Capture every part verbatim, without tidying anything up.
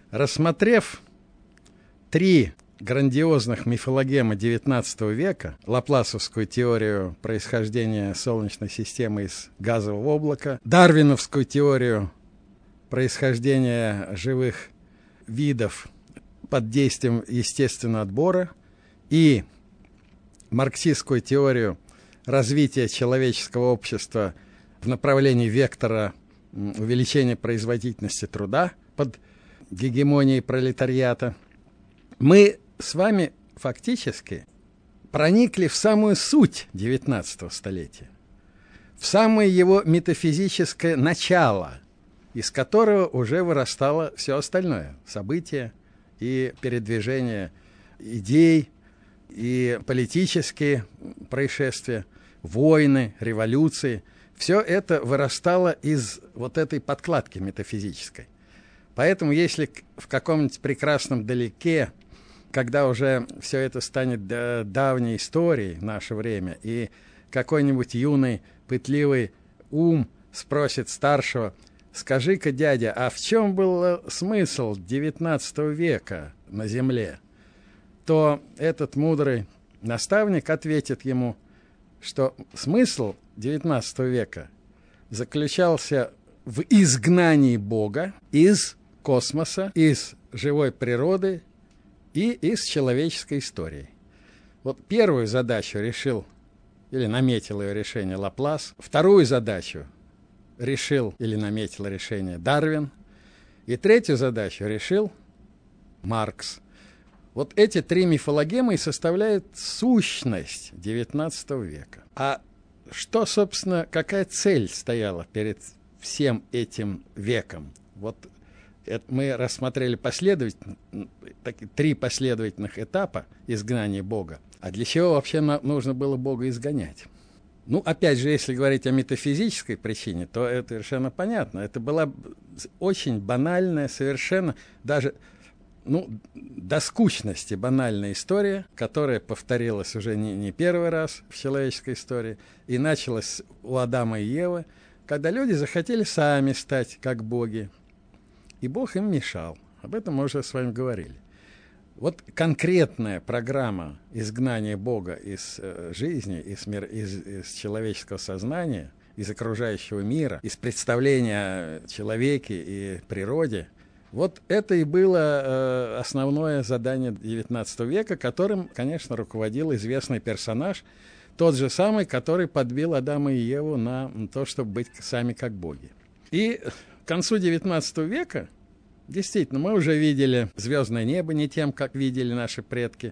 Рассмотрев три грандиозных мифологемы девятнадцатого века, лапласовскую теорию происхождения Солнечной системы из газового облака, дарвиновскую теорию происхождения живых видов под действием естественного отбора и марксистскую теорию развития человеческого общества в направлении вектора увеличения производительности труда под гегемонией пролетариата, мы с вами фактически проникли в самую суть девятнадцатого столетия, в самое его метафизическое начало, из которого уже вырастало все остальное – события и передвижение идей, и политические происшествия, войны, революции. Все это вырастало из вот этой подкладки метафизической. Поэтому если в каком-нибудь прекрасном далеке, когда уже все это станет давней историей в наше время, и какой-нибудь юный пытливый ум спросит старшего: «Скажи-ка, дядя, а в чем был смысл девятнадцатого века на Земле?» то этот мудрый наставник ответит ему, что смысл девятнадцатого века заключался в изгнании Бога из космоса, из живой природы и из человеческой истории. Вот первую задачу решил или наметил ее решение Лаплас, вторую задачу решил или наметил решение Дарвин, и третью задачу решил Маркс. Вот эти три мифологемы и составляют сущность девятнадцатого века. А что, собственно, какая цель стояла перед всем этим веком? Вот это мы рассмотрели последовательно, три последовательных этапа изгнания Бога. А для чего вообще нужно было Бога изгонять? Ну, опять же, если говорить о метафизической причине, то это совершенно понятно. Это была очень банальная, совершенно даже... Ну, до скучности банальная история, которая повторилась уже не, не первый раз в человеческой истории, и началась у Адама и Евы, когда люди захотели сами стать как боги, и Бог им мешал. Об этом мы уже с вами говорили. Вот конкретная программа изгнания Бога из э, жизни, из, мир, из, из человеческого сознания, из окружающего мира, из представления о человеке и природе, вот это и было э, основное задание девятнадцатого века, которым, конечно, руководил известный персонаж, тот же самый, который подбил Адама и Еву на то, чтобы быть сами как боги. И к концу девятнадцатого века, действительно, мы уже видели звездное небо не тем, как видели наши предки,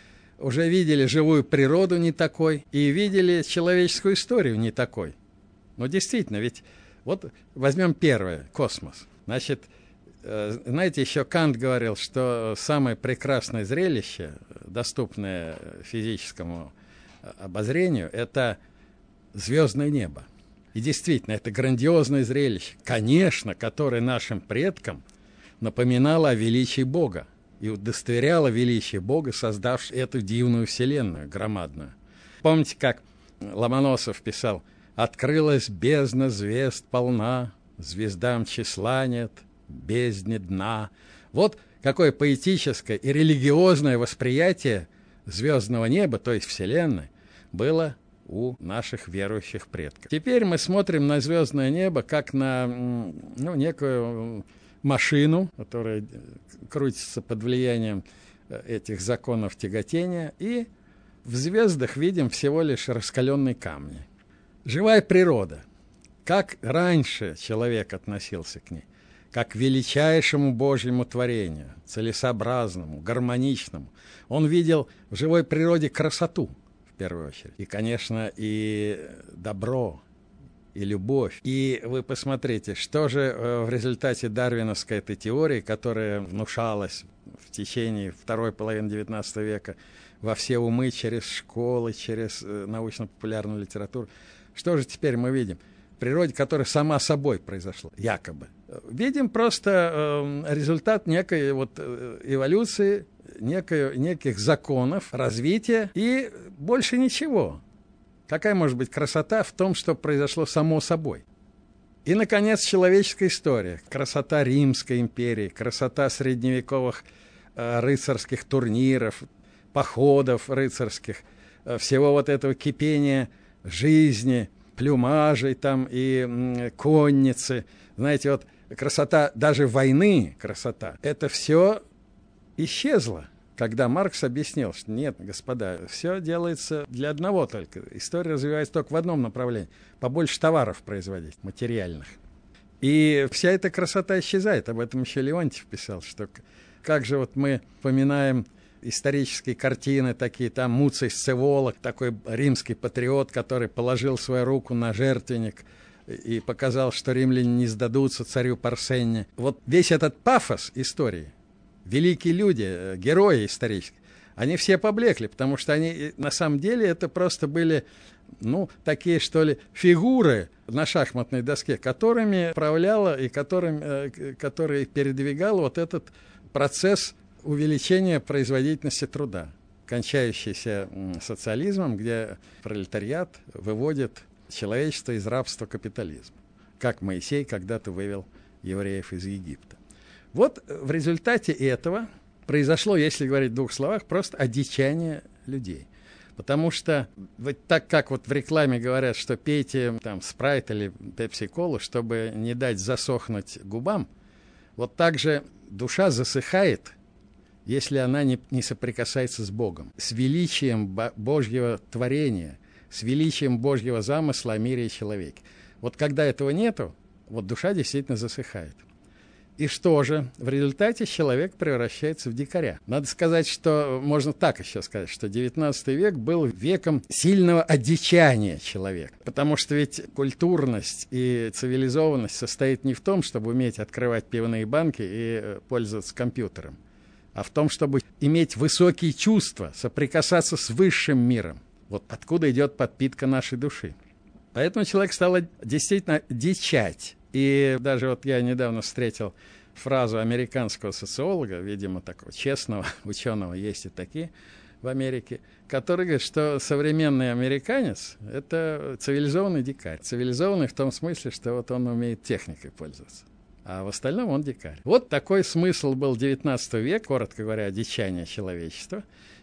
уже видели живую природу не такой, и видели человеческую историю не такой. Но действительно, ведь вот возьмем первое – космос. Значит, знаете, еще Кант говорил, что самое прекрасное зрелище, доступное физическому обозрению, это звездное небо. И действительно, это грандиозное зрелище, конечно, которое нашим предкам напоминало о величии Бога и удостоверяло величие Бога, создавшего эту дивную вселенную громадную. Помните, как Ломоносов писал: «Открылась бездна звезд полна, звездам числа нет, бездне дна». Вот какое поэтическое и религиозное восприятие звездного неба, то есть Вселенной, было у наших верующих предков. Теперь мы смотрим на звездное небо как на ну, некую машину, которая крутится под влиянием этих законов тяготения, и в звездах видим всего лишь раскаленные камни. Живая природа. Как раньше человек относился к ней? Как к величайшему Божьему творению, целесообразному, гармоничному. Он видел в живой природе красоту, в первую очередь. И, конечно, и добро, и любовь. И вы посмотрите, что же в результате дарвиновской этой теории, которая внушалась в течение второй половины девятнадцатого века во все умы через школы, через научно-популярную литературу, что же теперь мы видим? В природе, которая сама собой произошла, якобы. Видим просто э, результат некой вот, э, эволюции, некой, неких законов развития и больше ничего. Какая может быть красота в том, что произошло само собой? И, наконец, человеческая история. Красота Римской империи, красота средневековых э, рыцарских турниров, походов рыцарских, э, всего вот этого кипения жизни, плюмажей там и м, конницы. Знаете, вот красота даже войны, красота, это все исчезло, когда Маркс объяснил, что нет, господа, все делается для одного только. История развивается только в одном направлении. Побольше товаров производить, материальных. И вся эта красота исчезает. Об этом еще Леонтьев писал, что как же вот мы вспоминаем исторические картины такие, там Муций Сцеволок, такой римский патриот, который положил свою руку на жертвенник и показал, что римляне не сдадутся царю Парсене. Вот весь этот пафос истории, великие люди, герои исторические, они все поблекли, потому что они, на самом деле, это просто были, ну, такие, что ли, фигуры на шахматной доске, которыми управляла и которыми, которые передвигал вот этот процесс увеличения производительности труда, кончающийся социализмом, где пролетариат выводит человечество из рабства капитализма, как Моисей когда-то вывел евреев из Египта. Вот в результате этого произошло, если говорить в двух словах, просто одичание людей. Потому что вот так как вот в рекламе говорят, что пейте там спрайт или пепси-колу, чтобы не дать засохнуть губам, вот так же душа засыхает, если она не, не соприкасается с Богом, с величием Божьего творения, с величием Божьего замысла о мире и человеке. Вот когда этого нету, вот душа действительно засыхает. И что же? В результате человек превращается в дикаря. Надо сказать, что, можно так еще сказать, что девятнадцатый век был веком сильного одичания человека. Потому что ведь культурность и цивилизованность состоит не в том, чтобы уметь открывать пивные банки и пользоваться компьютером, а в том, чтобы иметь высокие чувства, соприкасаться с высшим миром. Вот откуда идет подпитка нашей души. Поэтому человек стал действительно дичать. И даже вот я недавно встретил фразу американского социолога, видимо, такого честного ученого, есть и такие в Америке, который говорит, что современный американец – это цивилизованный дикарь. Цивилизованный в том смысле, что вот он умеет техникой пользоваться, а в остальном он дикарь. Вот такой смысл был девятнадцатого века, коротко говоря, одичание человечества.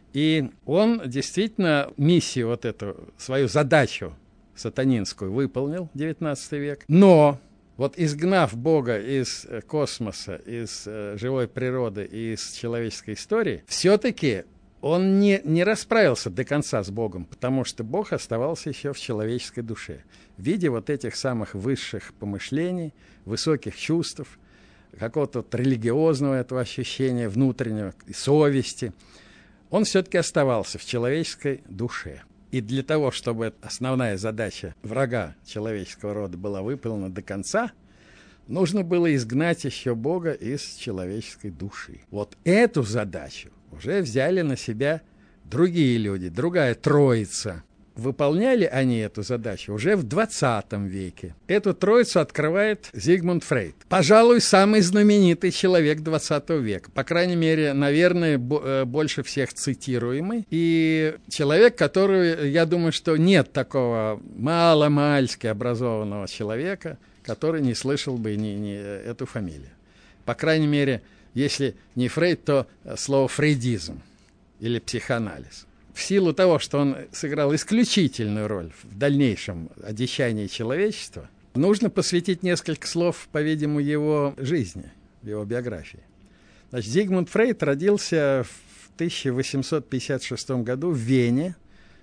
И он действительно миссию вот эту, свою задачу сатанинскую выполнил, девятнадцатый век. Но вот изгнав Бога из космоса, из э, живой природы и из человеческой истории, все-таки он не, не расправился до конца с Богом, потому что Бог оставался еще в человеческой душе, в виде вот этих самых высших помышлений, высоких чувств, какого-то вот религиозного этого ощущения внутреннего, совести. Он все-таки оставался в человеческой душе. И для того, чтобы основная задача врага человеческого рода была выполнена до конца, нужно было изгнать еще Бога из человеческой души. Вот эту задачу уже взяли на себя другие люди, другая троица. Выполняли они эту задачу уже в двадцатом веке. Эту троицу открывает Зигмунд Фрейд. Пожалуй, самый знаменитый человек двадцатого века. По крайней мере, наверное, больше всех цитируемый. И человек, который, я думаю, что нет такого мало-мальски образованного человека, который не слышал бы ни, ни эту фамилию. По крайней мере, если не Фрейд, то слово фрейдизм или психоанализ. В силу того, что он сыграл исключительную роль в дальнейшем одичании человечества, нужно посвятить несколько слов, по-видимому, его жизни, его биографии. Значит, Зигмунд Фрейд родился в тысяча восемьсот пятьдесят шестом году в Вене,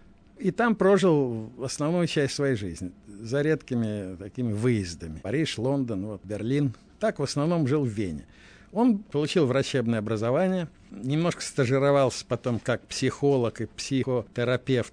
и там прожил основную часть своей жизни, за редкими такими выездами. Париж, Лондон, вот, Берлин. Так в основном жил в Вене. Он получил врачебное образование, немножко стажировался потом как психолог и психотерапевт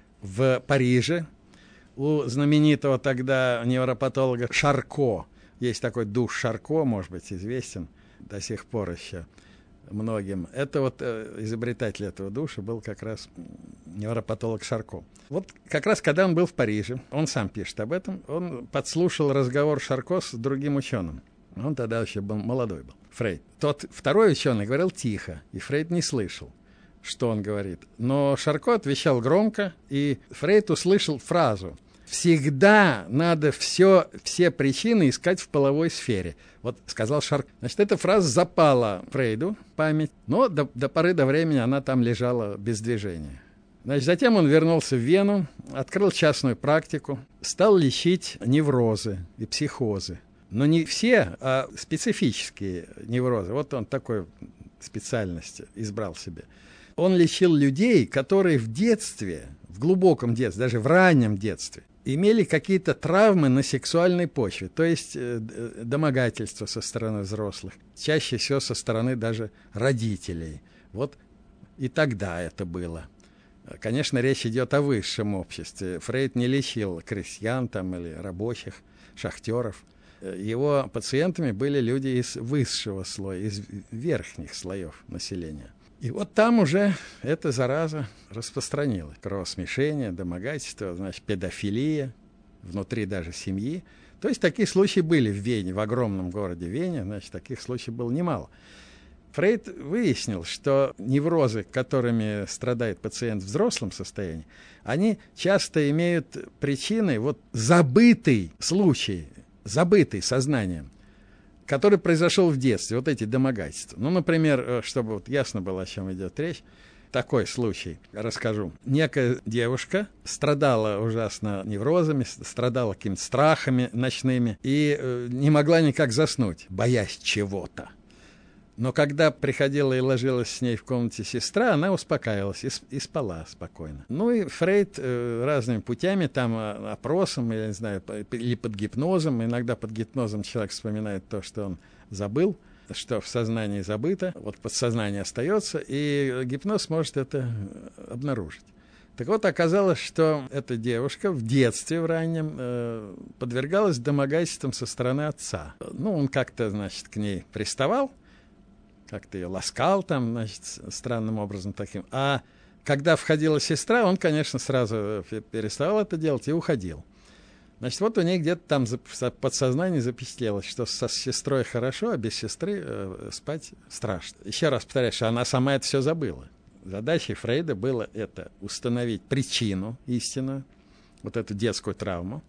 в Париже. У знаменитого тогда невропатолога Шарко, есть такой душ Шарко, может быть, известен до сих пор еще многим. Это вот э, изобретатель этого душа был как раз невропатолог Шарко. Вот как раз когда он был в Париже, он сам пишет об этом, он подслушал разговор Шарко с другим ученым. Он тогда еще был молодой был, Фрейд. Тот второй ученый говорил тихо, и Фрейд не слышал, что он говорит. Но Шарко отвечал громко, и Фрейд услышал фразу всегда надо все, все причины искать в половой сфере. Вот сказал Шарков. Значит, эта фраза запала Фрейду в память, но до, до поры до времени она там лежала без движения. Значит, затем он вернулся в Вену, открыл частную практику, стал лечить неврозы и психозы. Но не все, а специфические неврозы. Вот он такой специальность избрал себе. Он лечил людей, которые в детстве, в глубоком детстве, даже в раннем детстве, имели какие-то травмы на сексуальной почве, то есть э, домогательства со стороны взрослых, чаще всего со стороны даже родителей. Вот и тогда это было. Конечно, речь идет о высшем обществе. Фрейд не лечил крестьян там, или рабочих, шахтеров. Его пациентами были люди из высшего слоя, из верхних слоев населения. И вот там уже эта зараза распространилась. Кровосмешение, домогательство, значит, педофилия, внутри даже семьи. То есть такие случаи были в Вене, в огромном городе Вене, значит, таких случаев было немало. Фрейд выяснил, что неврозы, которыми страдает пациент в взрослом состоянии, они часто имеют причины, вот забытый случай, забытый сознанием, который произошел в детстве, вот эти домогательства. Ну, например, чтобы вот ясно было, о чем идет речь, такой случай расскажу. Некая девушка страдала ужасно неврозами, страдала какими-то страхами ночными и э, не могла никак заснуть, боясь чего-то. Но когда приходила и ложилась с ней в комнате сестра, она успокаивалась и, и спала спокойно. Ну и Фрейд э, разными путями, там опросом, или, не знаю, или под гипнозом, иногда под гипнозом человек вспоминает то, что он забыл, что в сознании забыто, вот подсознание остается, и гипноз может это обнаружить. Так вот, оказалось, что эта девушка в детстве, в раннем, э, подвергалась домогательствам со стороны отца. Ну, он как-то, значит, к ней приставал, как-то ее ласкал там, значит, странным образом таким. А когда входила сестра, он, конечно, сразу переставал это делать и уходил. Значит, вот у ней где-то там в подсознании запечатлелось, что со сестрой хорошо, а без сестры э, спать страшно. Еще раз повторяю, что она сама это все забыла. Задачей Фрейда было это установить причину истинную, вот эту детскую травму,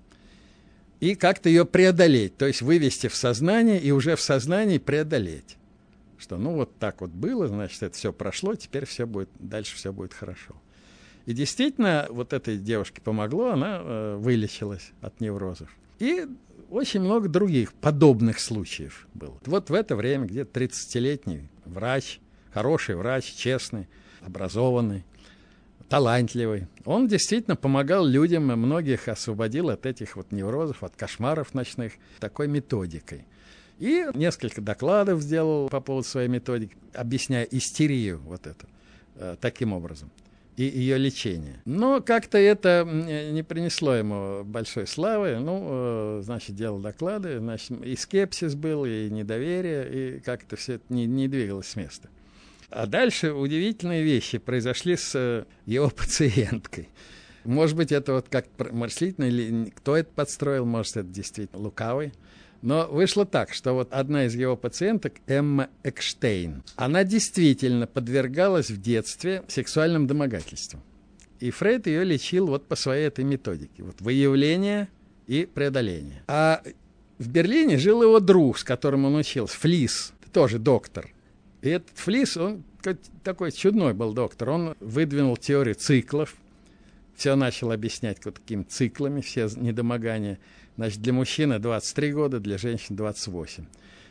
и как-то ее преодолеть, то есть вывести в сознание и уже в сознании преодолеть. Что ну вот так вот было, значит, это все прошло, теперь все будет, дальше все будет хорошо. И действительно, вот этой девушке помогло, она э, вылечилась от неврозов. И очень много других подобных случаев было. Вот в это время где-то тридцатилетний врач, хороший врач, честный, образованный, талантливый, он действительно помогал людям, и многих освободил от этих вот неврозов, от кошмаров ночных такой методикой. И несколько докладов сделал по поводу своей методики, объясняя истерию вот эту, э, таким образом, и ее лечение. Но как-то это не принесло ему большой славы. Ну, э, значит, делал доклады, значит, и скепсис был, и недоверие, и как-то все это не, не двигалось с места. А дальше удивительные вещи произошли с э, его пациенткой. Может быть, это вот как мыслительно, или кто это подстроил, может, это действительно лукавый. Но вышло так, что вот одна из его пациенток, Эмма Экштейн, она действительно подвергалась в детстве сексуальным домогательствам. И Фрейд ее лечил вот по своей этой методике. Вот выявление и преодоление. А в Берлине жил его друг, с которым он учился, Флис, тоже доктор. И этот Флис, он такой чудной был доктор. Он выдвинул теорию циклов. Все начал объяснять вот такими циклами, все недомогания. Значит, для мужчины двадцать три года, для женщин двадцать восемь.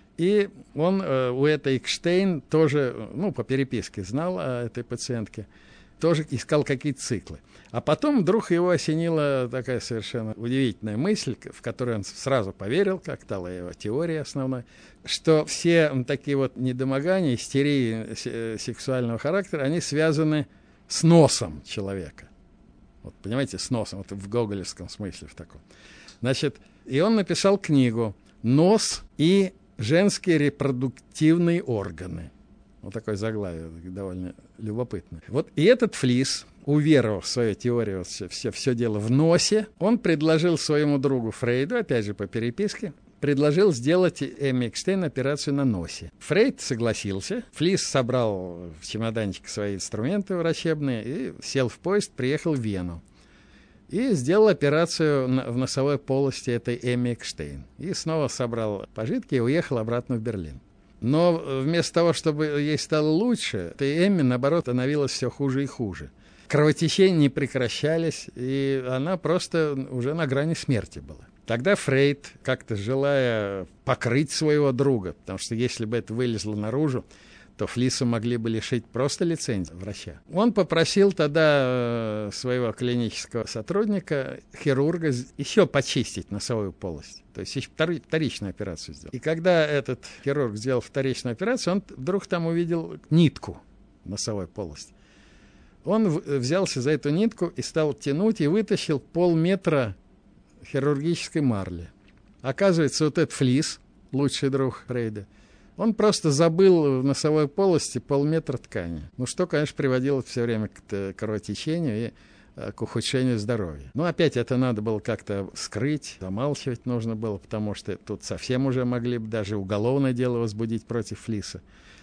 И он э, у этой Экштейн тоже, ну, по переписке знал о этой пациентке, тоже искал какие-то циклы. А потом вдруг его осенила такая совершенно удивительная мысль, в которую он сразу поверил, как стала его теория основной, что все такие вот недомогания, истерии сексуального характера, они связаны с носом человека. Вот, понимаете, с носом, вот в гоголевском смысле в таком. Значит, и он написал книгу «Нос и женские репродуктивные органы». Вот такое заглавие, довольно любопытное. Вот и этот Флис, уверовав в свою теорию, все, все, все дело в носе, он предложил своему другу Фрейду, опять же по переписке, предложил сделать Эмме Экштейн операцию на носе. Фрейд согласился, Флис собрал в чемоданчик свои инструменты врачебные и сел в поезд, приехал в Вену. и сделал операцию в носовой полости этой Эмми Экштейн. И снова собрал пожитки и уехал обратно в Берлин. Но вместо того, чтобы ей стало лучше, этой Эмми, наоборот, становилось все хуже и хуже. Кровотечения не прекращались, и она просто уже на грани смерти была. Тогда Фрейд, как-то желая покрыть своего друга, потому что если бы это вылезло наружу, то Флису могли бы лишить просто лицензии врача. Он попросил тогда своего клинического сотрудника, хирурга, еще почистить носовую полость. То есть вторичную операцию сделал. И когда этот хирург сделал вторичную операцию, он вдруг там увидел нитку в носовой полости. Он взялся за эту нитку и стал тянуть, и вытащил полметра хирургической марли. Оказывается, вот этот Флис, лучший друг Фрейда, он просто забыл в носовой полости полметра ткани. Ну, что, конечно, приводило все время к кровотечению и к ухудшению здоровья. Ну, опять это надо было как-то скрыть, замалчивать нужно было, потому что тут совсем уже могли бы даже уголовное дело возбудить против Флиса.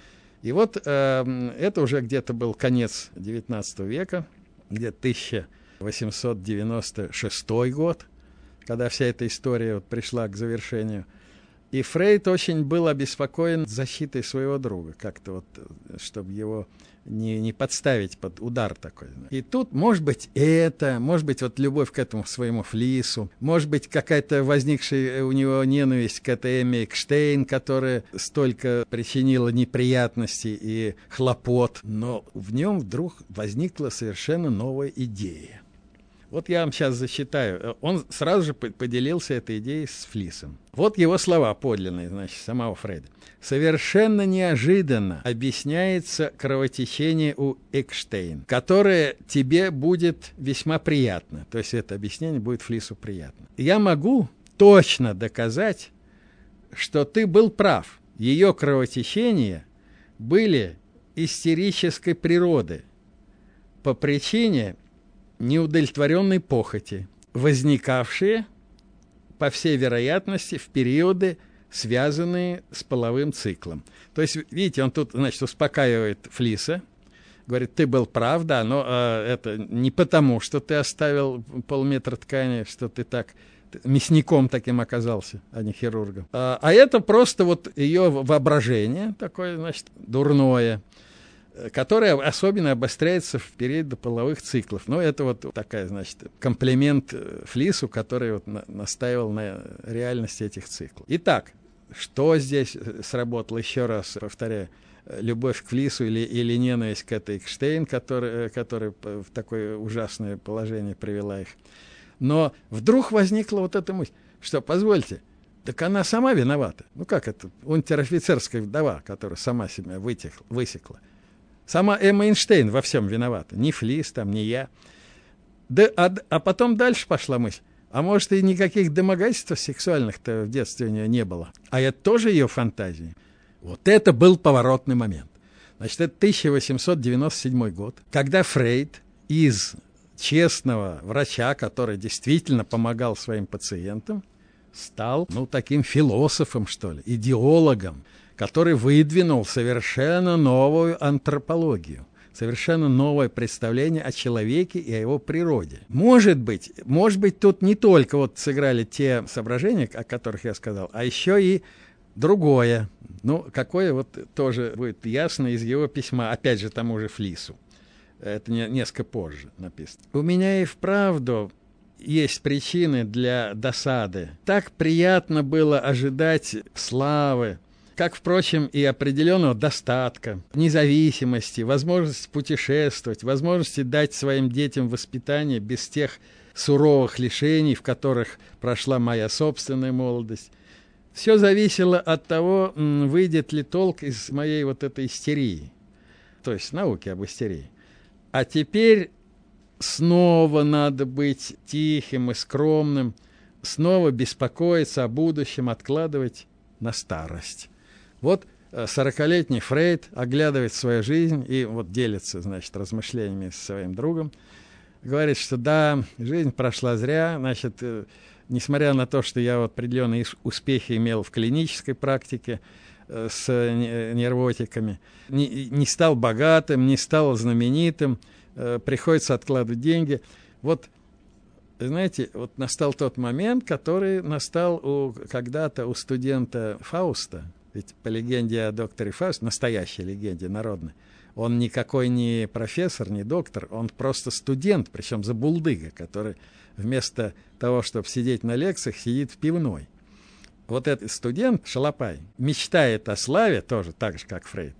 И вот э, это уже где-то был конец девятнадцатого века, где-то тысяча восемьсот девяносто шестой год, когда вся эта история вот пришла к завершению. И Фрейд очень был обеспокоен защитой своего друга, как-то вот, чтобы его не, не подставить под удар такой. И тут, может быть, это, может быть, вот любовь к этому своему Флису, может быть, какая-то возникшая у него ненависть к этой Эмми Экштейн, которая столько причинила неприятностей и хлопот, но в нем вдруг возникла совершенно новая идея. Вот я вам сейчас зачитаю. Он сразу же поделился этой идеей с Флисом. Вот его слова подлинные, значит, самого Фрейда. «Совершенно неожиданно объясняется кровотечение у Экштейн, которое тебе будет весьма приятно». То есть это объяснение будет Флису приятно. «Я могу точно доказать, что ты был прав. Ее кровотечения были истерической природы по причине неудовлетворенной похоти, возникавшие, по всей вероятности, в периоды, связанные с половым циклом». То есть, видите, он тут, значит, успокаивает Флиса, говорит, ты был прав, да, но э, это не потому, что ты оставил полметра ткани, что ты так мясником таким оказался, а не хирургом. А, а это просто вот ее воображение такое, значит, дурное, которая особенно обостряется в период половых циклов. Ну, это вот такая, значит, комплимент Флису, который вот на, настаивал на реальности этих циклов. Итак, что здесь сработало? Еще раз повторяю, любовь к Флису или, или ненависть к этой Экштейн, которая, которая в такое ужасное положение привела их. Но вдруг возникла вот эта мысль, что, позвольте, так она сама виновата. Ну, как это? Унтер-офицерская вдова, которая сама себя вытекла, высекла. Сама Эмма Эйнштейн во всем виновата. Ни Флис, там, ни я. Да, а, а потом дальше пошла мысль. А может, и никаких домогательств сексуальных-то в детстве у нее не было. А это тоже ее фантазии. Вот это был поворотный момент. Значит, это тысяча восемьсот девяносто седьмой год, когда Фрейд из честного врача, который действительно помогал своим пациентам, стал, ну, таким философом, что ли, идеологом, который выдвинул совершенно новую антропологию, совершенно новое представление о человеке и о его природе. Может быть, может быть, тут не только вот сыграли те соображения, о которых я сказал, а еще и другое. Ну, какое вот тоже будет ясно из его письма, опять же, тому же Флису. Это не, несколько позже написано. У меня и вправду есть причины для досады. Так приятно было ожидать славы, как, впрочем, и определенного достатка, независимости, возможности путешествовать, возможности дать своим детям воспитание без тех суровых лишений, в которых прошла моя собственная молодость. Все зависело от того, выйдет ли толк из моей вот этой истерии, то есть науки об истерии. А теперь снова надо быть тихим и скромным, снова беспокоиться о будущем, откладывать на старость. Вот сорокалетний Фрейд оглядывает свою жизнь и вот делится, значит, размышлениями со своим другом. Говорит, что да, жизнь прошла зря, значит, несмотря на то, что я вот определенные успехи имел в клинической практике с нервотиками, не, не стал богатым, не стал знаменитым, приходится откладывать деньги. Вот Знаете, вот настал тот момент, который настал у, когда-то у студента Фауста. Ведь по легенде о докторе Фаусте, настоящей легенде народной, он никакой не профессор, не доктор, он просто студент, причем забулдыга, который вместо того, чтобы сидеть на лекциях, сидит в пивной. Вот этот студент, Шалопай, мечтает о славе, тоже так же, как Фрейд,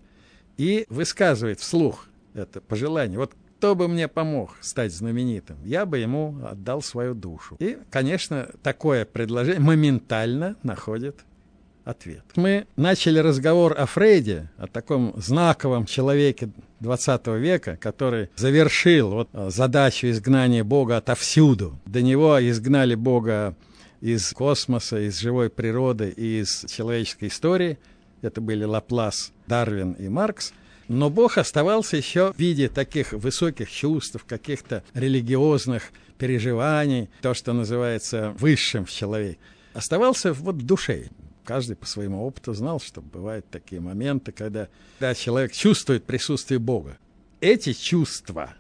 и высказывает вслух это пожелание. Вот кто бы мне помог стать знаменитым, я бы ему отдал свою душу. И, конечно, такое предложение моментально находит ответ. Мы начали разговор о Фрейде, о таком знаковом человеке двадцатого века, который завершил вот задачу изгнания Бога отовсюду. До него изгнали Бога из космоса, из живой природы и из человеческой истории. Это были Лаплас, Дарвин и Маркс. Но Бог оставался еще в виде таких высоких чувств, каких-то религиозных переживаний, то, что называется высшим в человеке. Оставался вот в душе. Каждый по своему опыту знал, что бывают такие моменты, когда, когда человек чувствует присутствие Бога. Эти чувства,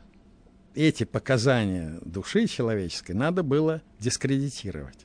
эти показания души человеческой надо было дискредитировать.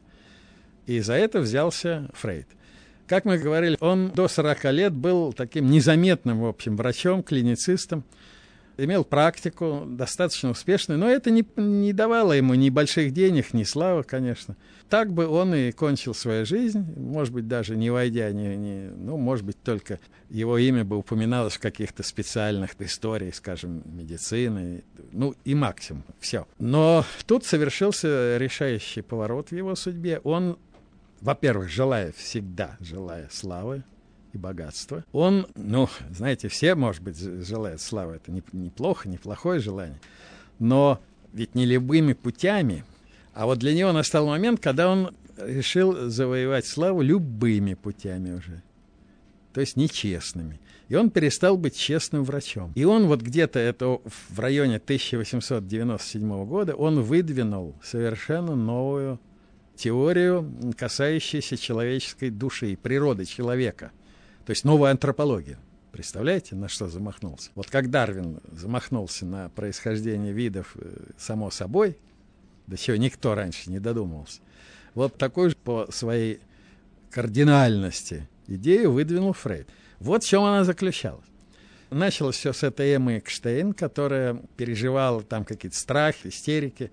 И за это взялся Фрейд. Как мы говорили, он до сорока лет был таким незаметным, в общем, врачом, клиницистом, имел практику достаточно успешную, но это не, не давало ему ни больших денег, ни славы, конечно. Так бы он и кончил свою жизнь, может быть, даже не войдя, не, не, ну, может быть, только его имя бы упоминалось в каких-то специальных историях, скажем, медицины, ну, и максимум, все. Но тут совершился решающий поворот в его судьбе. Он, во-первых, желая всегда, желая славы и богатства, он, ну, знаете, все, может быть, желают славы, это неплохо, неплохое желание, но ведь не любыми путями. А вот для него настал момент, когда он решил завоевать славу любыми путями уже, то есть нечестными. И он перестал быть честным врачом. И он вот где-то это в районе тысяча восемьсот девяносто седьмого года он выдвинул совершенно новую теорию, касающуюся человеческой души и природы человека. То есть новую антропологию. Представляете, на что замахнулся? Вот как Дарвин замахнулся на происхождение видов само собой, до чего никто раньше не додумывался, вот такой же по своей кардинальности идею выдвинул Фрейд. Вот в чем она заключалась. Началось все с этой Эммы Экштейн, которая переживала там какие-то страхи, истерики.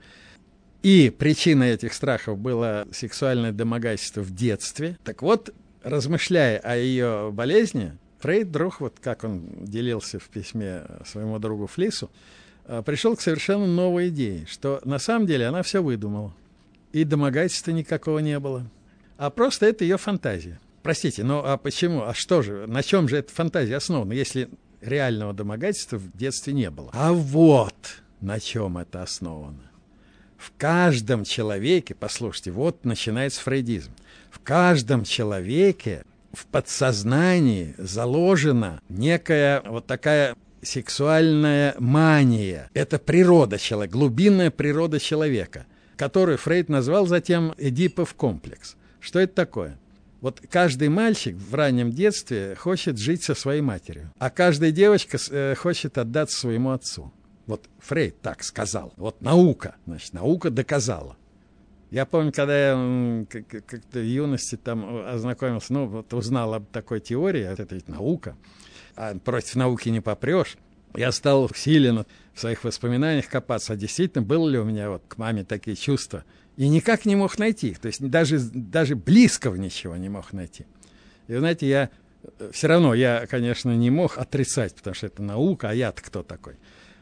И причиной этих страхов было сексуальное домогательство в детстве. Так вот, размышляя о ее болезни, Фрейд вдруг, вот как он делился в письме своему другу Флису, пришел к совершенно новой идее, что на самом деле она все выдумала. И домогательства никакого не было. А просто это ее фантазия. Простите, ну а почему? А что же? На чем же эта фантазия основана, если реального домогательства в детстве не было? А вот на чем это основано. В каждом человеке, послушайте, вот начинается фрейдизм, в каждом человеке в подсознании заложена некая вот такая сексуальная мания. Это природа человека, глубинная природа человека, которую Фрейд назвал затем Эдипов комплекс. Что это такое? Вот каждый мальчик в раннем детстве хочет жить со своей матерью, а каждая девочка э, хочет отдаться своему отцу. Вот Фрейд так сказал. Вот наука, значит, наука доказала. Я помню, когда я как-то в юности там ознакомился, ну, вот узнал об такой теории, это ведь наука, а против науки не попрешь. Я стал усиленно в своих воспоминаниях копаться, а действительно, было ли у меня вот к маме такие чувства. И никак не мог найти их, то есть даже, даже близкого ничего не мог найти. И, знаете, я все равно, я, конечно, не мог отрицать, потому что это наука, а я-то кто такой?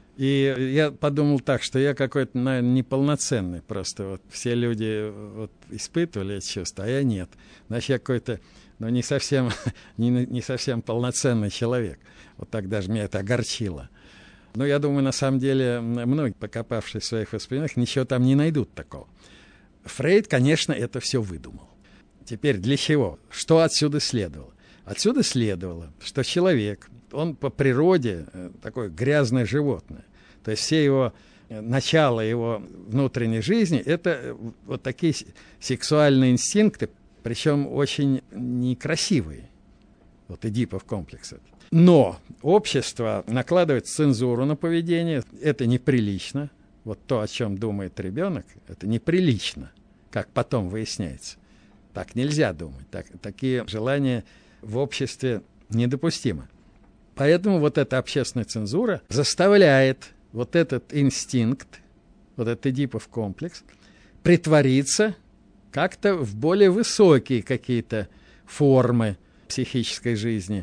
И я подумал так, что я какой-то, наверное, неполноценный просто. Вот все люди вот испытывали эти чувства, а я нет. Значит, я какой-то, ну, не совсем, не, не совсем полноценный человек. Вот так даже меня это огорчило. Но я думаю, на самом деле, многие, покопавшись в своих воспоминаниях, ничего там не найдут такого. Фрейд, конечно, это все выдумал. Теперь для чего? Что отсюда следовало? Отсюда следовало, что человек, он по природе такое грязное животное. То есть все его начало его внутренней жизни – это вот такие сексуальные инстинкты, причем очень некрасивые. Вот Эдипов комплекс. Но общество накладывает цензуру на поведение, это неприлично. вот то, о чем думает ребенок, это неприлично, как потом выясняется. Так нельзя думать. Так, такие желания в обществе недопустимы. Поэтому вот эта общественная цензура заставляет вот этот инстинкт, вот этот Эдипов комплекс, притвориться как-то в более высокие какие-то формы психической жизни.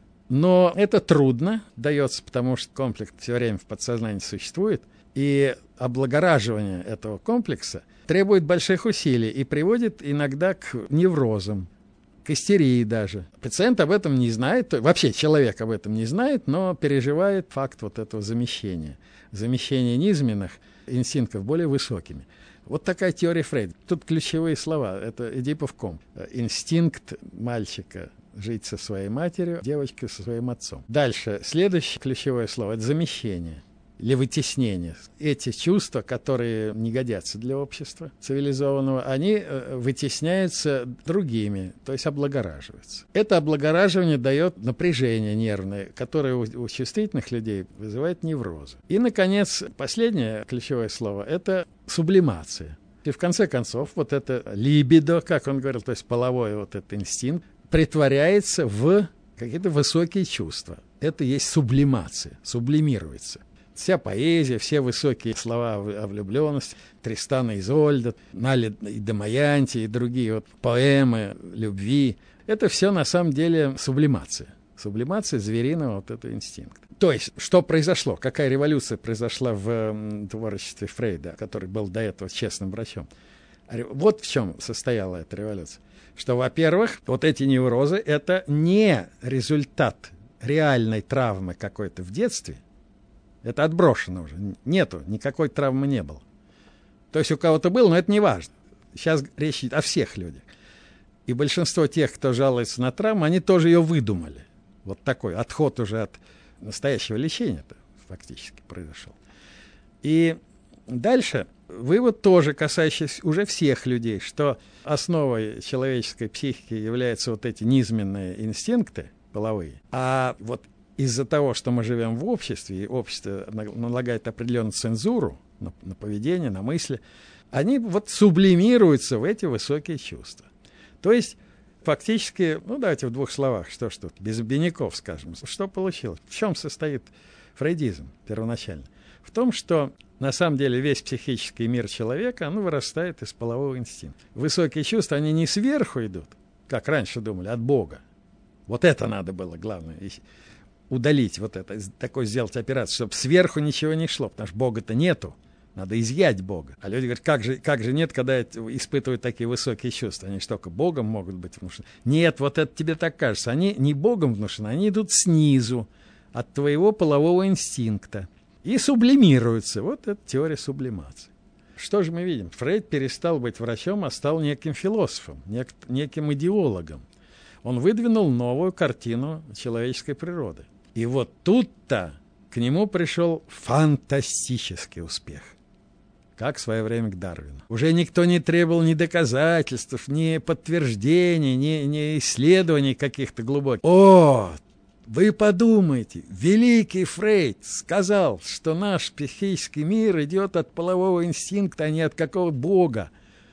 Но это трудно дается, потому что комплекс все время в подсознании существует, и облагораживание этого комплекса требует больших усилий и приводит иногда к неврозам, к истерии даже. Пациент об этом не знает, вообще человек об этом не знает, но переживает факт вот этого замещения. Замещения низменных инстинктов более высокими. Вот такая теория Фрейда. Тут ключевые слова. Это Эдипов комплекс. Инстинкт мальчика жить со своей матерью, девочка со своим отцом. Дальше. Следующее ключевое слово – это замещение или вытеснение. Эти чувства, которые не годятся для общества цивилизованного, они вытесняются другими, то есть облагораживаются. Это облагораживание дает напряжение нервное, которое у чувствительных людей вызывает неврозы. И, наконец, последнее ключевое слово – это сублимация. И в конце концов, вот это либидо, как он говорил, то есть половой вот этот инстинкт, притворяется в какие-то высокие чувства. Это есть сублимация, сублимируется. Вся поэзия, все высокие слова о влюбленности, Тристана и Изольда, Нали и Дамаянти и другие вот поэмы любви, это все на самом деле сублимация. Сублимация звериного вот этого инстинкта. То есть, что произошло? Какая революция произошла в творчестве Фрейда, который был до этого честным врачом? Вот в чем состояла эта революция. Что, во-первых, вот эти неврозы – это не результат реальной травмы какой-то в детстве. Это отброшено уже. Нету, никакой травмы не было. То есть у кого-то было, но это не важно. Сейчас речь идет о всех людях. И большинство тех, кто жалуется на травму, они тоже ее выдумали. Вот такой отход уже от настоящего лечения-то фактически произошел. И дальше вывод тоже касающийся уже всех людей, что основой человеческой психики являются вот эти низменные инстинкты половые. А вот из-за того, что мы живем в обществе, и общество налагает определенную цензуру на, на поведение, на мысли, они вот сублимируются в эти высокие чувства. То есть фактически, ну давайте в двух словах, что ж тут, без обиняков скажем, что получилось? В чем состоит фрейдизм первоначально? В том, что на самом деле весь психический мир человека, он вырастает из полового инстинкта. Высокие чувства, они не сверху идут, как раньше думали, от Бога. Вот это надо было, главное, удалить вот это, такой сделать операцию, чтобы сверху ничего не шло, потому что Бога-то нету. Надо изъять Бога. А люди говорят, как же, как же нет, когда испытывают такие высокие чувства? Они же только Богом могут быть внушены. Нет, вот это тебе так кажется. Они не Богом внушены, они идут снизу, от твоего полового инстинкта. И сублимируются. Вот это теория сублимации. Что же мы видим? Фрейд перестал быть врачом, а стал неким философом, нек, неким идеологом. Он выдвинул новую картину человеческой природы. И вот тут-то к нему пришел фантастический успех. Как в свое время к Дарвину. Уже никто не требовал ни доказательств, ни подтверждений, ни, ни исследований каких-то глубоких. О, вы подумайте, великий Фрейд сказал, что наш психический мир идет от полового инстинкта, а не от какого бога.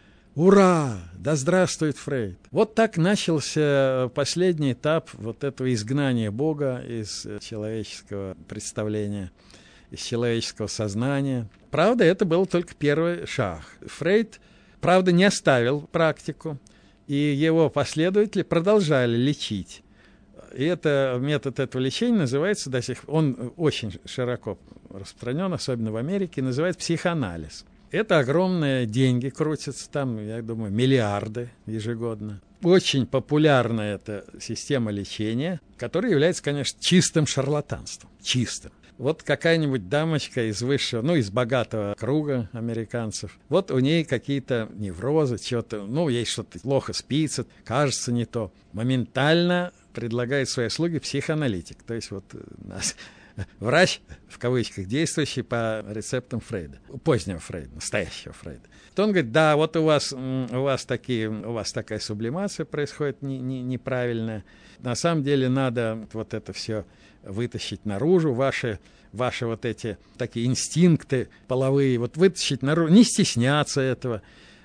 Ура! Да здравствует Фрейд! Вот так начался последний этап вот этого изгнания Бога из человеческого представления, из человеческого сознания. Правда, это был только первый шаг. Фрейд, правда, не оставил практику, и его последователи продолжали лечить. И это, метод этого лечения называется до сих пор, он очень широко распространен, особенно в Америке, называется психоанализ. Это огромные деньги крутятся там, я думаю, миллиарды ежегодно. Очень популярная эта система лечения, которая является, конечно, чистым шарлатанством. Чистым. Вот какая-нибудь дамочка из высшего, ну, из богатого круга американцев, вот у ней какие-то неврозы, что-то, ну, ей что-то плохо спится, кажется не то. Моментально предлагает свои услуги психоаналитик. То есть вот нас врач, в кавычках, действующий по рецептам Фрейда, позднего Фрейда, настоящего Фрейда. То он говорит, да, вот у вас, у вас, такие, у вас такая сублимация происходит не, не, неправильная. На самом деле надо вот это все вытащить наружу, ваши, ваши вот эти такие инстинкты половые, вот вытащить наружу, не стесняться этого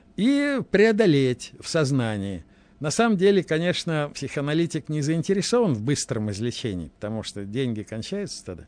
и преодолеть в сознании. На самом деле, конечно, психоаналитик не заинтересован в быстром излечении, потому что деньги кончаются тогда.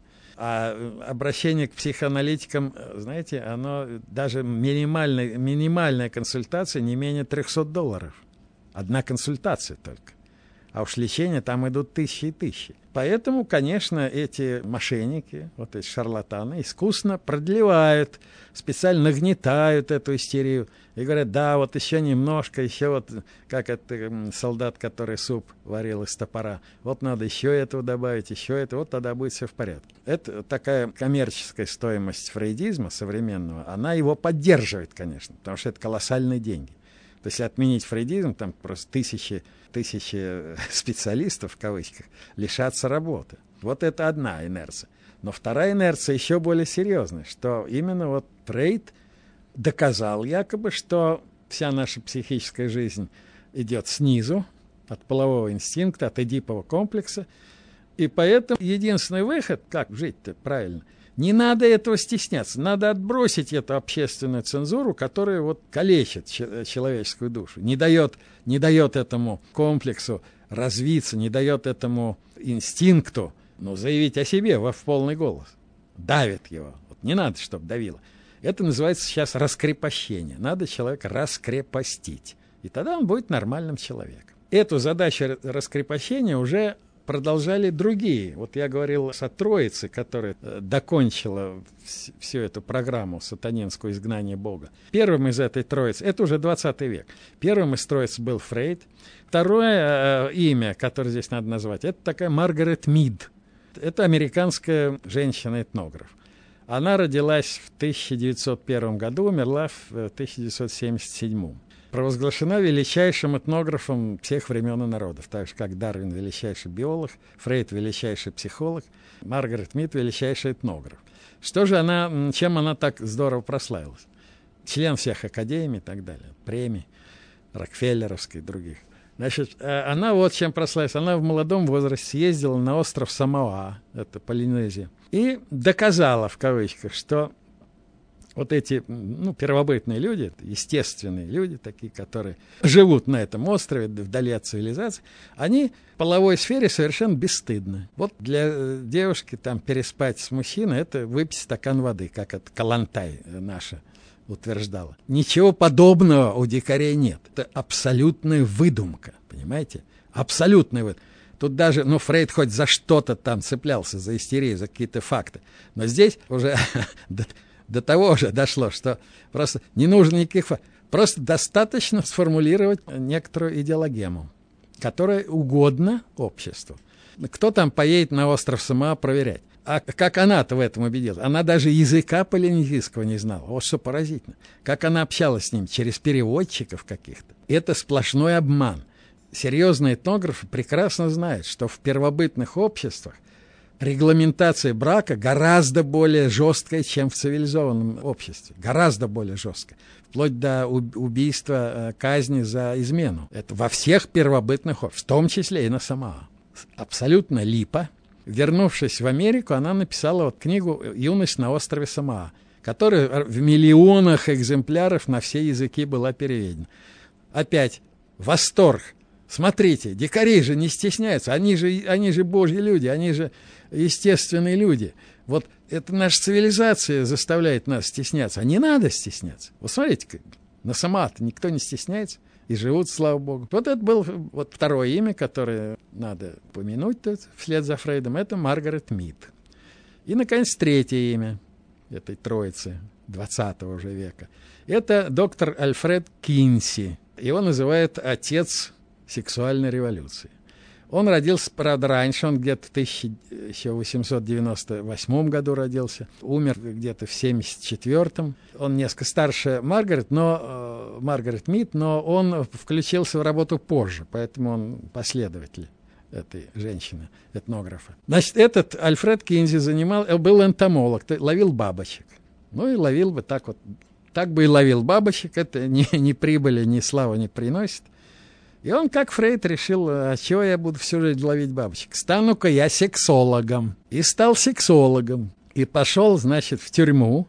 А обращение к психоаналитикам, знаете, оно даже минимальная, минимальная консультация не менее триста долларов. Одна консультация только. А уж лечение там идут тысячи и тысячи. Поэтому, конечно, эти мошенники, вот эти шарлатаны, искусно продлевают, специально нагнетают эту истерию и говорят, да, вот еще немножко, еще вот, как это солдат, который суп варил из топора, вот надо еще этого добавить, еще это, вот тогда будет все в порядке. Это такая коммерческая стоимость фрейдизма современного, она его поддерживает, конечно, потому что это колоссальные деньги. То есть отменить фрейдизм, там просто тысячи, тысячи специалистов, в кавычках, лишатся работы. Вот это одна инерция. Но вторая инерция еще более серьезная, что именно вот Фрейд доказал якобы, что вся наша психическая жизнь идет снизу, от полового инстинкта, от эдипового комплекса. И поэтому единственный выход, как жить-то правильно, не надо этого стесняться, надо отбросить эту общественную цензуру, которая вот калечит человеческую душу, не дает, не дает этому комплексу развиться, не дает этому инстинкту, ну, заявить о себе во в полный голос, давит его, вот не надо, чтобы давило. Это называется сейчас раскрепощение, надо человека раскрепостить, и тогда он будет нормальным человеком. Эту задачу раскрепощения уже продолжали другие. Вот я говорил о Троице, которая докончила всю эту программу сатанинского изгнания Бога. Первым из этой Троицы, это уже двадцатый век, первым из Троицы был Фрейд. Второе э, имя, которое здесь надо назвать, это такая Маргарет Мид. Это американская женщина-этнограф. Она родилась в тысяча девятьсот первом году, умерла в тысяча девятьсот семьдесят седьмом. Провозглашена величайшим этнографом всех времен и народов, так же, как Дарвин – величайший биолог, Фрейд – величайший психолог, Маргарет Мид – величайший этнограф. Что же она, чем она так здорово прославилась? Член всех академий и так далее, премий, Рокфеллеровской и других. Значит, она вот чем прославилась. Она в молодом возрасте съездила на остров Самоа, это Полинезия, и доказала, в кавычках, что вот эти, ну, первобытные люди, естественные люди, такие, которые живут на этом острове, вдали от цивилизации, они в половой сфере совершенно бесстыдны. Вот для девушки там переспать с мужчиной – это выпить стакан воды, как это Калантай наша утверждала. Ничего подобного у дикарей нет. Это абсолютная выдумка, понимаете? Абсолютная выдумка. Тут даже, ну, Фрейд хоть за что-то там цеплялся, за истерию, за какие-то факты. Но здесь уже до того уже дошло, что просто не нужно никаких фактов. Просто достаточно сформулировать некоторую идеологему, которая угодна обществу. Кто там поедет на остров Самоа проверять? А как она-то в этом убедилась? Она даже языка полинезийского не знала. Вот что поразительно. Как она общалась с ним? Через переводчиков каких-то. Это сплошной обман. Серьезные этнографы прекрасно знают, что в первобытных обществах регламентация брака гораздо более жесткая, чем в цивилизованном обществе. Гораздо более жесткая. Вплоть до убийства, казни за измену. Это во всех первобытных обществах, в том числе и на Самоа. Абсолютно липа. Вернувшись в Америку, она написала вот книгу «Юность на острове Самоа», которая в миллионах экземпляров на все языки была переведена. Опять восторг. Смотрите, дикари же не стесняются, они же, они же божьи люди, они же естественные люди. Вот это наша цивилизация заставляет нас стесняться, а не надо стесняться. Вот смотрите, на Самоа-то никто не стесняется, и живут, слава богу. Вот это было вот второе имя, которое надо упомянуть вслед за Фрейдом, это Маргарет Мид. И, наконец, третье имя этой троицы двадцатого уже века. Это доктор Альфред Кинси. Его называют отец сексуальной революции. Он родился, правда, раньше, он где-то в тысяча восемьсот девяносто восьмом году родился, умер где-то в семьдесят четвёртом. Он несколько старше Маргарет, но, э, Маргарет Мид, но он включился в работу позже, поэтому он последователь этой женщины, этнографа. Значит, этот Альфред Кинзи занимал, был энтомолог, ловил бабочек. Ну и ловил бы так вот, так бы и ловил бабочек, это ни, ни прибыли, ни славы не приносит. И он, как Фрейд, решил, а чего я буду всю жизнь ловить бабочек? Стану-ка я сексологом. И стал сексологом. И пошел, значит, в тюрьму,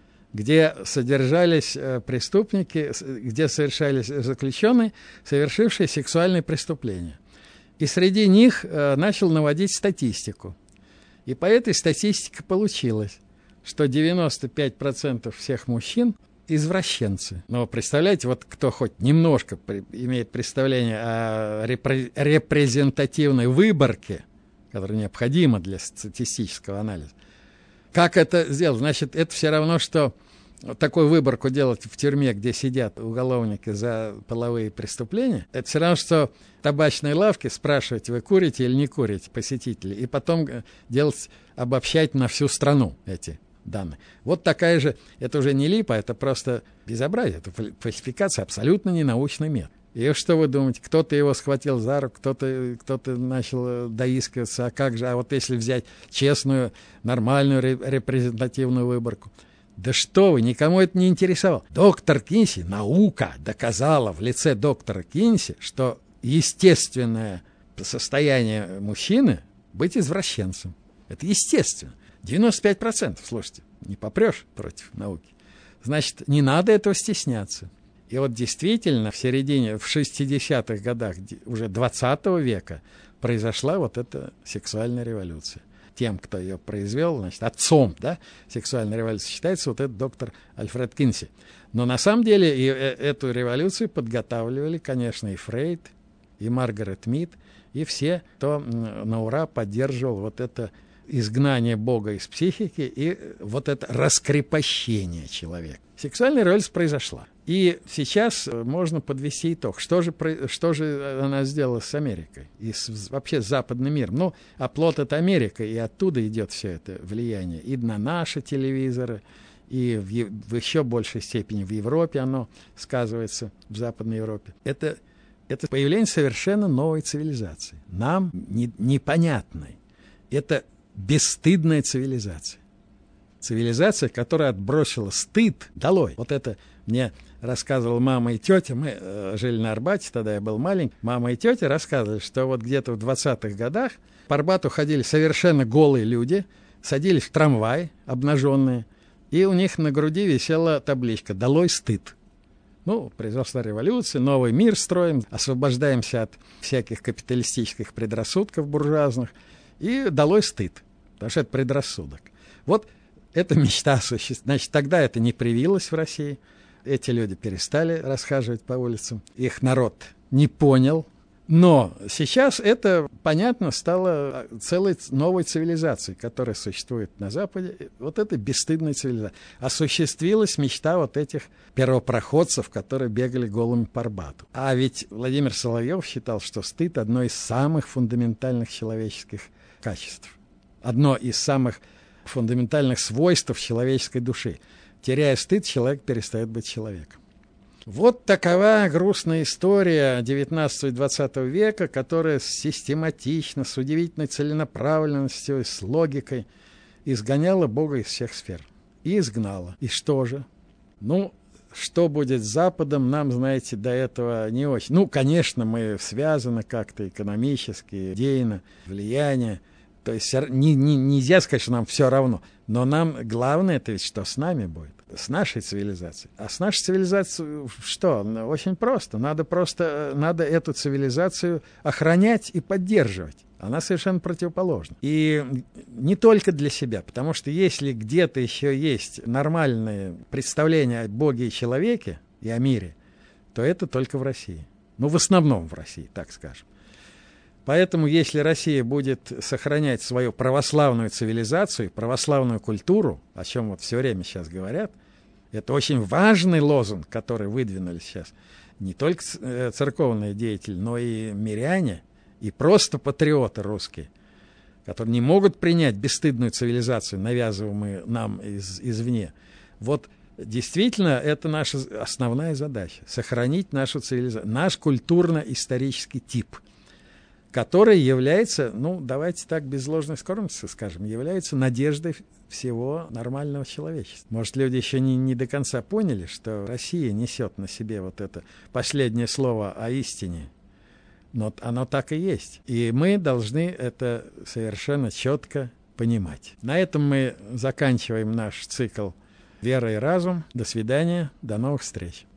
где содержались преступники, где совершались заключенные, совершившие сексуальные преступления. И среди них начал наводить статистику. И по этой статистике получилось, что девяносто пять процентов всех мужчин извращенцы. Но представляете, вот кто хоть немножко при, имеет представление о репре, репрезентативной выборке, которая необходима для статистического анализа, как это сделать? Значит, это все равно, что такую выборку делать в тюрьме, где сидят уголовники за половые преступления. Это все равно, что в табачной лавке спрашивать, вы курите или не курите, посетители, и потом делать, обобщать на всю страну эти данные. Вот такая же, это уже не липа, это просто безобразие, это фальсификация, абсолютно ненаучный метод. И что вы думаете, кто-то его схватил за руку, кто-то, кто-то начал доискиваться, а как же, а вот если взять честную, нормальную репрезентативную выборку? Да что вы, никому это не интересовало. Доктор Кинси, наука доказала в лице доктора Кинси, что естественное состояние мужчины быть извращенцем. Это естественно. девяносто пять процентов, слушайте, не попрешь против науки. Значит, не надо этого стесняться. И вот действительно в середине, в шестидесятых годах уже двадцатого века произошла вот эта сексуальная революция. Тем, кто ее произвел, значит, отцом, да, сексуальной революции считается вот этот доктор Альфред Кинси. Но на самом деле и эту революцию подготавливали, конечно, и Фрейд, и Маргарет Мид, и все, кто на ура поддерживал вот это изгнание Бога из психики и вот это раскрепощение человека. Сексуальная революция произошла. И сейчас можно подвести итог. Что же, что же она сделала с Америкой и с, вообще с западным миром? Ну, оплот — это Америка, и оттуда идет все это влияние. И на наши телевизоры, и в, в еще большей степени в Европе оно сказывается, в Западной Европе. Это, это появление совершенно новой цивилизации, нам не, непонятной. Это бесстыдная цивилизация. Цивилизация, которая отбросила стыд долой. Вот это мне рассказывала мама и тетя. Мы э, жили на Арбате, тогда я был маленький. Мама и тетя рассказывали, что вот где-то в двадцатых годах по Арбату ходили совершенно голые люди, садились в трамвай, обнаженные, и у них на груди висела табличка «Долой стыд». Ну, произошла революция, новый мир строим, освобождаемся от всяких капиталистических предрассудков буржуазных, и долой стыд, потому что это предрассудок. Вот эта мечта осуществилась. Значит, тогда это не привилось в России. Эти люди перестали расхаживать по улицам. Их народ не понял. Но сейчас это, понятно, стало целой новой цивилизацией, которая существует на Западе. Вот это бесстыдная цивилизация. Осуществилась мечта вот этих первопроходцев, которые бегали голыми по Арбату. А ведь Владимир Соловьев считал, что стыд – одно из самых фундаментальных человеческих качеств. Одно из самых фундаментальных свойств человеческой души. Теряя стыд, человек перестает быть человеком. Вот такова грустная история девятнадцатого и двадцатого века, которая систематично, с удивительной целенаправленностью, с логикой изгоняла Бога из всех сфер. И изгнала. И что же? Ну, что будет с Западом, нам, знаете, до этого не очень. Ну, конечно, мы связаны как-то экономически, идейно, влияние. То есть не, не, нельзя сказать, что нам все равно. Но нам главное, это ведь что с нами будет, с нашей цивилизацией. А с нашей цивилизацией что? Очень просто. Надо просто, надо эту цивилизацию охранять и поддерживать. Она совершенно противоположна. И не только для себя, потому что если где-то еще есть нормальное представление о Боге и человеке, и о мире, то это только в России. Ну, в основном в России, так скажем. Поэтому, если Россия будет сохранять свою православную цивилизацию, православную культуру, о чем вот все время сейчас говорят, это очень важный лозунг, который выдвинули сейчас не только церковные деятели, но и миряне, и просто патриоты русские, которые не могут принять бесстыдную цивилизацию, навязываемую нам из, извне. Вот действительно это наша основная задача – сохранить нашу цивилизацию, наш культурно-исторический тип. который является, ну, давайте так без ложной скромности скажем, является надеждой всего нормального человечества. Может, люди еще не, не до конца поняли, что Россия несет на себе вот это последнее слово о истине. Но оно так и есть. И мы должны это совершенно четко понимать. На этом мы заканчиваем наш цикл «Вера и разум». До свидания, до новых встреч.